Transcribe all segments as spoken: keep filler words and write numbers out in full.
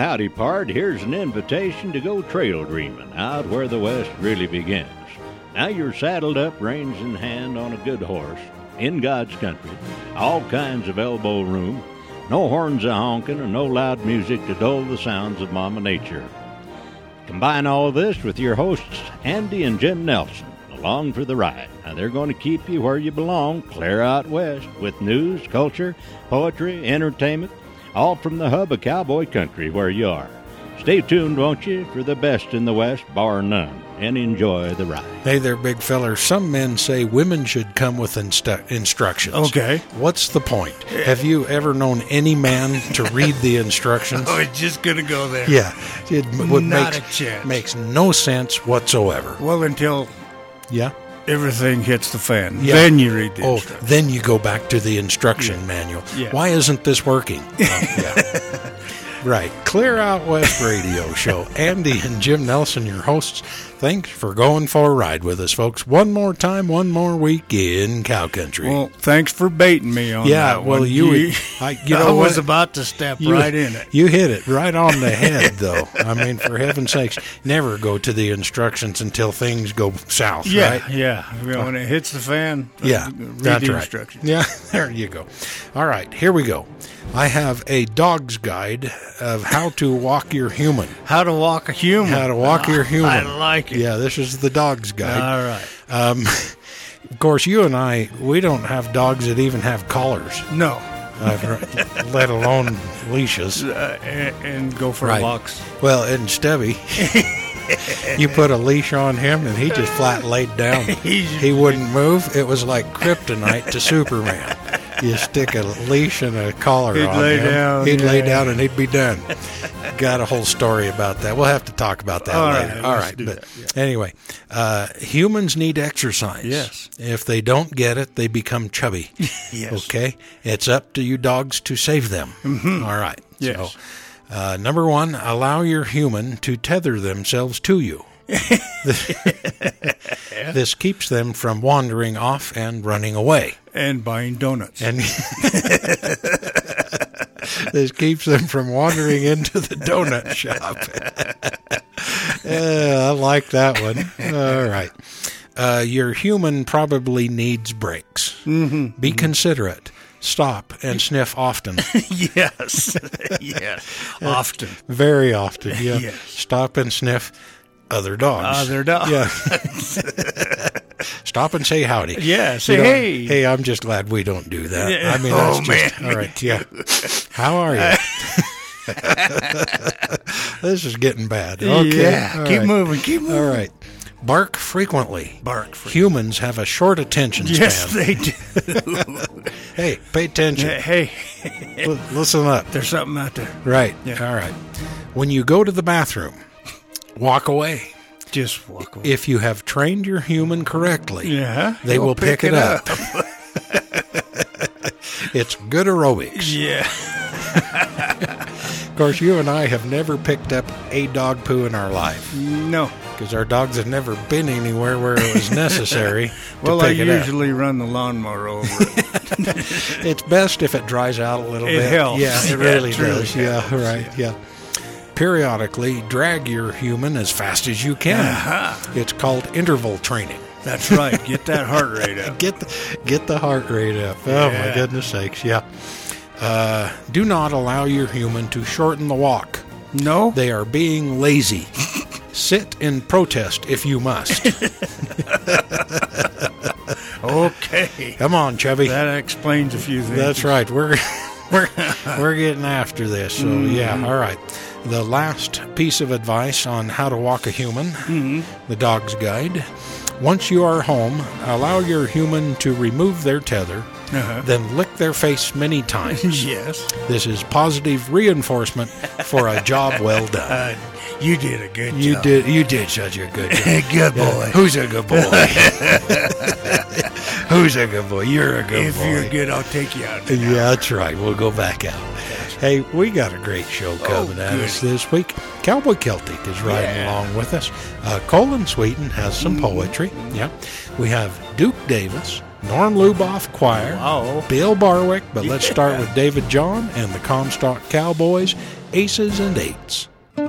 howdy part, here's an invitation to go trail dreaming out where the West really begins. Now you're saddled up, reins in hand, on a good horse, in God's country, all kinds of elbow room, no horns a honking and no loud music to dull the sounds of Mama Nature. Combine all this with your hosts, Andy and Jim Nelson, along for the ride. Now they're going to keep you where you belong, clear out west, with news, culture, poetry, entertainment, all from the hub of cowboy country where you are. Stay tuned, won't you, for the best in the West, bar none, and enjoy the ride. Hey there, big feller. Some men say women should come with instu- instructions. Okay. What's the point? Have you ever known any man to read the instructions? Oh, it's just going to go there. Yeah. It would Not makes, a chance. makes no sense whatsoever. Well, until Yeah? everything hits the fan. Yeah. Then you read the Oh, instructions. then you go back to the instruction Yeah. manual. Yeah. Why isn't this working? Oh, yeah. Right. Clear Out West Radio Show. Andy and Jim Nelson, your hosts. Thanks for going for a ride with us, folks. One more time, one more week in cow country. Well, thanks for baiting me on yeah, that well, one. you, I, you know I what? was about to step You- right in it. You hit it right on the head, though. I mean, for heaven's sakes, never go to the instructions until things go south, Yeah, right? yeah. Well, when it hits the fan, Yeah, read that's the right. instructions. Yeah, there you go. All right, here we go. I have a dog's guide of how to walk your human. How to walk a human. How to walk your human. I like it. Yeah, this is the dog's guide. All right. Um, of course, you and I, we don't have dogs that even have collars, No. uh, let alone leashes. Uh, and, and go for Right. walks. Well, in Stevie, you put a leash on him and he just flat laid down. He wouldn't move. It was like kryptonite to Superman. You stick a leash and a collar He'd on lay him. down, He'd lay yeah. down and he'd be done. Got a whole story about that. We'll have to talk about that All later. right, All let's right. do But that, anyway, uh, humans need exercise. Yes. If they don't get it, they become chubby. Yes. Okay? It's up to you dogs to save them. Mm-hmm. All right. Yes. So, uh, number one, allow your human to tether themselves to you. This keeps them from wandering off and running away. And buying donuts. And this keeps them from wandering into the donut shop. Yeah, I like that one. All right. Uh, your human probably needs breaks. Mm-hmm. Be considerate. Stop and sniff often. Yes. Yes. Often. Very often. Yeah. Yes. Stop and sniff other dogs. Other dogs. Yeah. Stop and say howdy. Yeah, say You know, hey. Hey, I'm just glad we don't do that. Yeah. I mean, Oh, that's just, man, all right. Yeah. How are you? This is getting bad. Okay. Yeah. All Keep right. moving. Keep moving. All right. Bark frequently. Bark frequently. Humans have a short attention span. Yes, they do. Hey, pay attention. Hey, L- listen up. there's something out there. Right. Yeah. All right. When you go to the bathroom, walk away. Just walk away. If you have trained your human correctly, Yeah. they He'll will pick, it up. It's good aerobics. Yeah. Of course, you and I have never picked up a dog poo in our life No. because our dogs have never been anywhere where it was necessary Well, to I pick it up. usually run the lawnmower over it. It's best if it dries out a little It bit. helps. Yeah, it Yeah, really it truly does. Yeah, helps. right. Yeah. Periodically, drag your human as fast as you can. Uh-huh. It's called interval training. That's right. Get that heart rate up. Get the, get the heart rate up. Oh, my Yeah. goodness sakes. Yeah. Uh, do not allow your human to shorten the walk. No? They are being lazy. Sit in protest if you must. Okay. Come on, Chubby. That explains a few things. That's right. We're we're we're getting after this. So yeah, all right. The last piece of advice on how to walk a human, Mm-hmm. the dog's guide. Once you are home, allow your human to remove their tether, Uh-huh. then lick their face many times. Yes. This is positive reinforcement for a job well done. Uh, you did a good You job. did you did such a good job. Good boy. Who's a good boy? Who's a good boy? You're a good If boy. you're good, I'll take you out. Yeah, that's right. We'll go back out. Hey, we got a great show coming at good. us this week. Cowboy Celtic is riding Yeah. along with us. Uh, Colin Sweeten has some poetry. Yeah. We have Duke Davis, Norm Luboff Choir, Wow. Bill Barwick, but let's start with David John and the Comstock Cowboys, Aces and Eights.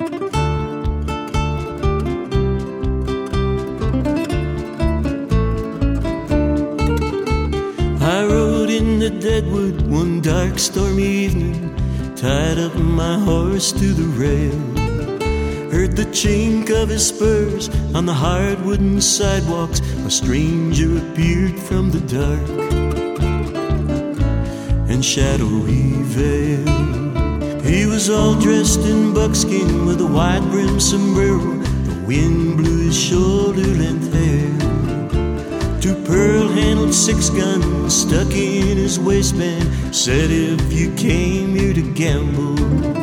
I rode in the deadwood one dark stormy evening, tied up my horse to the rail, heard the chink of his spurs on the hard wooden sidewalks. A stranger appeared from the dark and shadowy veil. He was all dressed in buckskin with a wide-brimmed sombrero. The wind blew his shoulder-length hair. Two pearl-handled six-guns stuck in his waistband. Said, if you came here to gamble,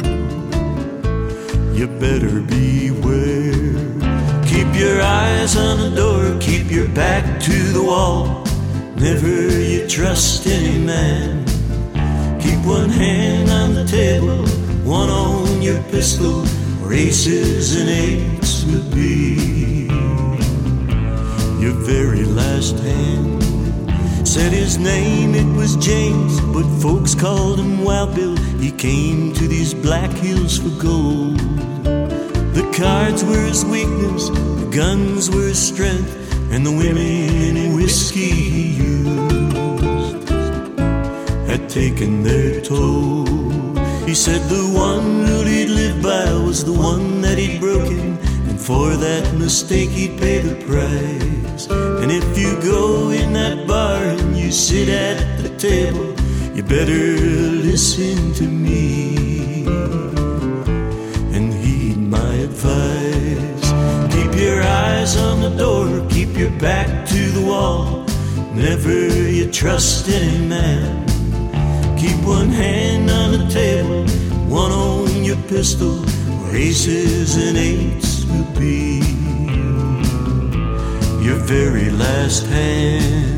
you better beware. Keep your eyes on the door, keep your back to the wall. Never you trust any man. Keep one hand on the table, one on your pistol, or aces and eights would be your very last hand. Said his name, it was James, but folks called him Wild Bill. He came to these Black Hills for gold. The cards were his weakness, the guns were his strength, and the women and whiskey he used had taken their toll. He said the one rule he'd live by was the one that he'd broken, and for that mistake he'd pay the price. And if you go in that bar and you sit at the table, you better listen to me and heed my advice. Keep your eyes on the door, keep your back to the wall. Never you trust any man. Keep one hand on the table, one on your pistol, or aces and eights will be your very last hand.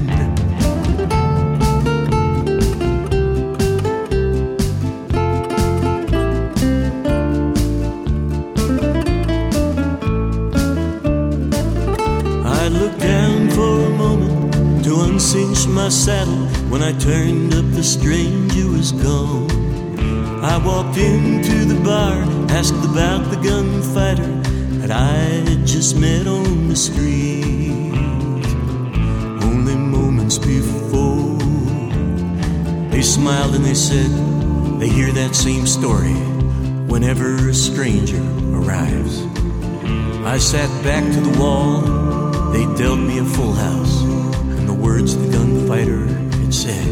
I looked down for a moment to uncinch my saddle. When I turned up, the stranger was gone. I walked into the bar, asked about the gunfighter that I had just met on the street only moments before. They smiled and they said they hear that same story whenever a stranger arrives. I sat back to the wall, they dealt me a full house, and the words the gunfighter had said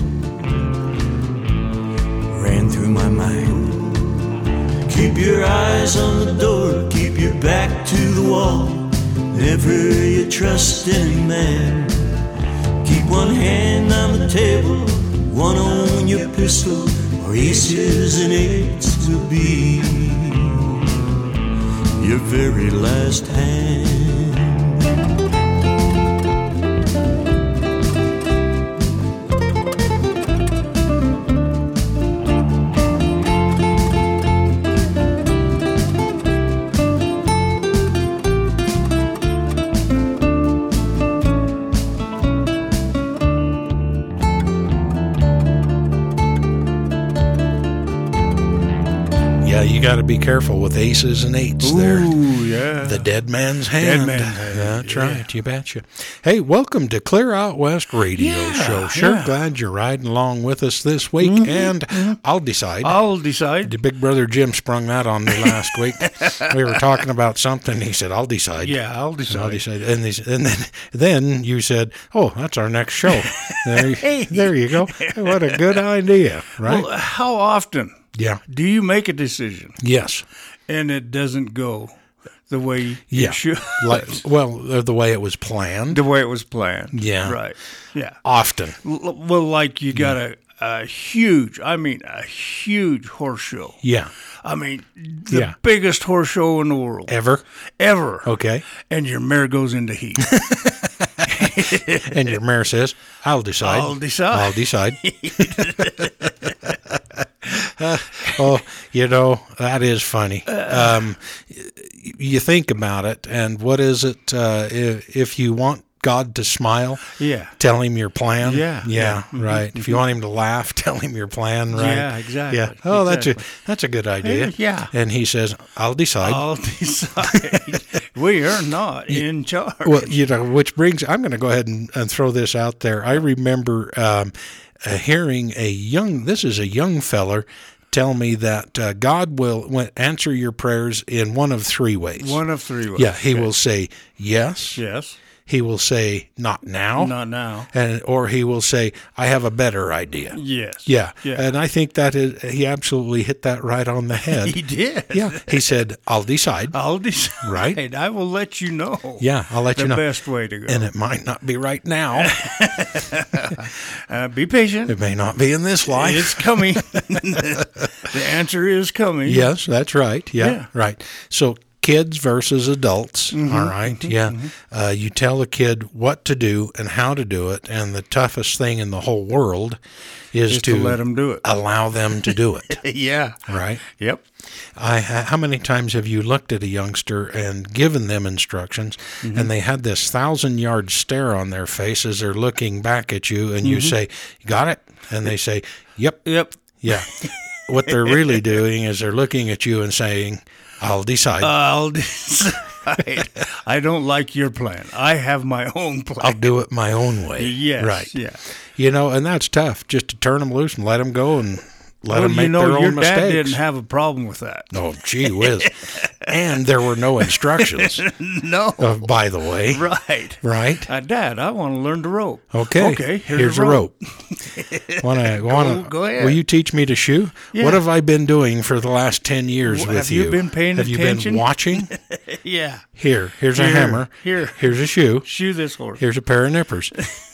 ran through my mind. Keep your eyes on the door, keep your back to the wall. Never you trust any man. Keep one hand on the table, one on your pistol, or aces and eights will be your very last hand. You got to be careful with aces and eights. Ooh, there. yeah. The dead man's hand. Dead man's hand. That's Yeah. right. You betcha. Hey, welcome to Clear Out West Radio Yeah, Show. Sure yeah. glad you're riding along with us this week. Mm-hmm, and mm-hmm. I'll decide. I'll decide. The big brother Jim sprung that on me last week. We were talking about something. He said, I'll decide. Yeah, I'll decide. I'll decide. And, these, and then, then you said, oh, that's our next show. There, Hey. there you go. What a good idea, right? Well, how often yeah. do you make a decision Yes. and it doesn't go the way Yeah. it should? Like, well, uh, the way it was planned. The way it was planned. Yeah. Right. Yeah. Often. L- Well, like you got a, a huge, I mean, a huge horse show. Yeah. I mean, the Yeah. biggest horse show in the world. Ever. Ever. Okay. And your mare goes into heat. And your mare says, I'll decide. I'll decide. I'll decide. Uh, oh, you know, that is funny. Um, you think about it, and what is it, uh, if, if you want God to smile, Yeah. tell him your plan. Yeah, Yeah, yeah. right. Mhm, If you want him to laugh, tell him your plan, right? Yeah, exactly. Yeah. Oh, that's a Exactly. that's a good idea. Yeah. And he says, I'll decide. I'll decide. We are not in charge. Well, you know, which brings, I'm going to go ahead and, and throw this out there. I remember um, uh, hearing a young, this is a young feller, tell me that uh, God will will answer your prayers in one of three ways. One of three ways. Yeah, he Okay. will say yes. Yes. He will say not now. Not now. And or he will say, I have a better idea. Yes. Yeah. Yeah. And I think that is, he absolutely hit that right on the head. He did. Yeah. He said, I'll decide. I'll decide. Right. I will let you know. Yeah, I'll let the you know. best way to go. And it might not be right now. uh, be patient. It may not be in this life. It's coming. The answer is coming. Yes, that's right. Yeah, Yeah. right. So kids versus adults. Mm-hmm, All right. Yeah. Uh, you tell a kid what to do and how to do it, and the toughest thing in the whole world is Just to let 'em do it. Allow them to do it. Yeah. Right. Yep. I how many times have you looked at a youngster and given them instructions, Mm-hmm. and they had this thousand yard stare on their face as they're looking back at you, and Mm-hmm. you say, "Got it?" And they say, "Yep." Yep. Yeah. What they're really doing is they're looking at you and saying, I'll decide. I'll decide. I don't like your plan. I have my own plan. I'll do it my own way. Yes. Right. Yeah. You know, and that's tough, just to turn them loose and let them go and let Well, them make you know, their your own dad mistakes. didn't have a problem with that. Oh, gee whiz. And there were no instructions, No. uh, by the way. Right. Right? Uh, Dad, I want to learn to rope. Okay. Okay. Here's, Here's, a rope. rope. wanna, wanna, go ahead. Will you teach me to shoe? Yeah. What have I been doing for the last ten years Well, with have you been paying have attention? you been watching? Yeah. Here. Here's a Here. hammer. Here. Here's a shoe. Shoe this horse. Here's a pair of nippers.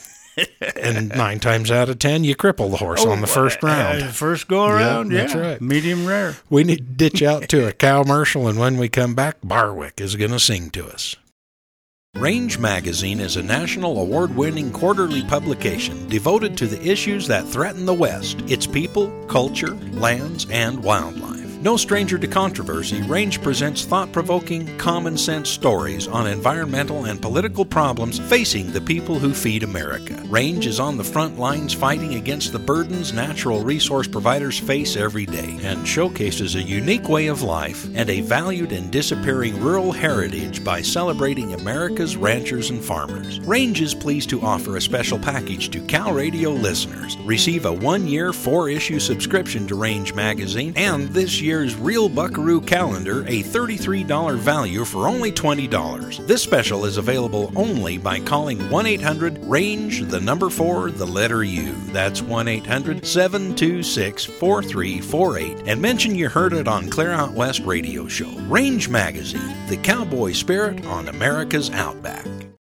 And nine times out of ten, you cripple the horse on the first Uh, round. first go around. Yeah, Yeah. that's right. Medium rare. We need to ditch out to a commercial, and when we come back, Barwick is going to sing to us. Range Magazine is a national award-winning quarterly publication devoted to the issues that threaten the West, its people, culture, lands, and wildlife. No stranger to controversy, Range presents thought-provoking, common-sense stories on environmental and political problems facing the people who feed America. Range is on the front lines fighting against the burdens natural resource providers face every day and showcases a unique way of life and a valued and disappearing rural heritage by celebrating America's ranchers and farmers. Range is pleased to offer a special package to Cal Radio listeners. Receive a one-year, four-issue subscription to Range Magazine and this year's Real Buckaroo Calendar, a thirty-three dollars value for only twenty dollars. This special is available only by calling one eight hundred range, the number four, the letter U. That's one eight hundred seven two six four three four eight and mention you heard it on Clear Out West Radio Show. Range Magazine, the cowboy spirit on America's Outback.